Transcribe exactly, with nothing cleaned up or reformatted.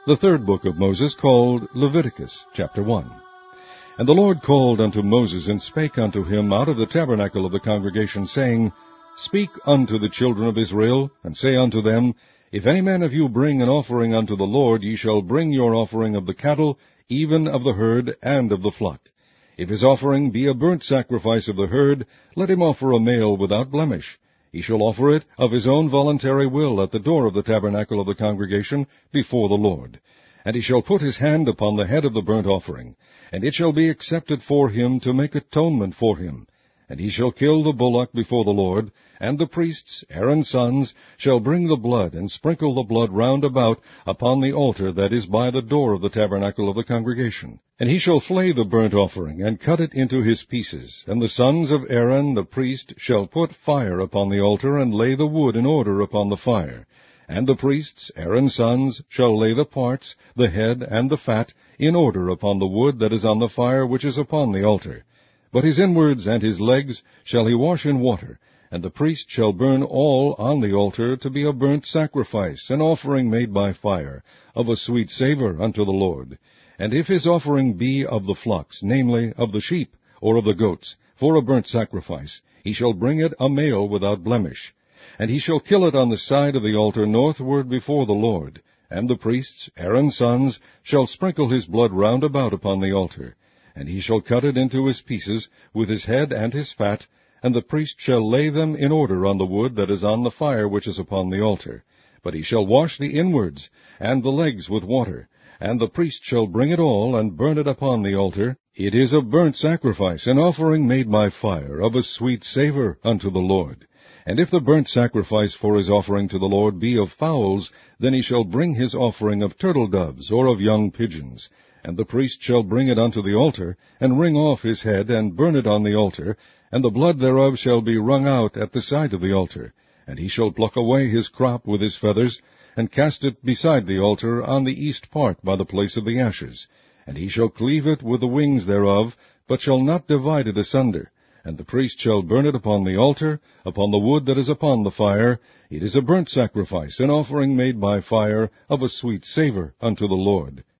The third book of Moses, called Leviticus, chapter one. And the Lord called unto Moses, and spake unto him out of the tabernacle of the congregation, saying, Speak unto the children of Israel, and say unto them, If any man of you bring an offering unto the Lord, ye shall bring your offering of the cattle, even of the herd, and of the flock. If his offering be a burnt sacrifice of the herd, let him offer a male without blemish. He shall offer it of his own voluntary will at the door of the tabernacle of the congregation before the Lord. And he shall put his hand upon the head of the burnt offering, and it shall be accepted for him to make atonement for him. And he shall kill the bullock before the Lord, and the priests, Aaron's sons, shall bring the blood, and sprinkle the blood round about upon the altar that is by the door of the tabernacle of the congregation. And he shall flay the burnt offering, and cut it into his pieces. And the sons of Aaron the priest shall put fire upon the altar, and lay the wood in order upon the fire. And the priests, Aaron's sons, shall lay the parts, the head, and the fat, in order upon the wood that is on the fire which is upon the altar. But his inwards and his legs shall he wash in water, and the priest shall burn all on the altar to be a burnt sacrifice, an offering made by fire, of a sweet savour unto the Lord. And if his offering be of the flocks, namely, of the sheep, or of the goats, for a burnt sacrifice, he shall bring it a male without blemish. And he shall kill it on the side of the altar northward before the Lord. And the priests, Aaron's sons, shall sprinkle his blood round about upon the altar. And he shall cut it into his pieces, with his head and his fat, and the priest shall lay them in order on the wood that is on the fire which is upon the altar. But he shall wash the inwards and the legs with water, and the priest shall bring it all, and burn it upon the altar. It is a burnt sacrifice, an offering made by fire, of a sweet savour unto the Lord. And if the burnt sacrifice for his offering to the Lord be of fowls, then he shall bring his offering of turtle doves, or of young pigeons. And the priest shall bring it unto the altar, and wring off his head, and burn it on the altar, and the blood thereof shall be wrung out at the side of the altar. And he shall pluck away his crop with his feathers, and cast it beside the altar on the east part by the place of the ashes. And he shall cleave it with the wings thereof, but shall not divide it asunder. And the priest shall burn it upon the altar, upon the wood that is upon the fire. It is a burnt sacrifice, an offering made by fire, of a sweet savour unto the Lord.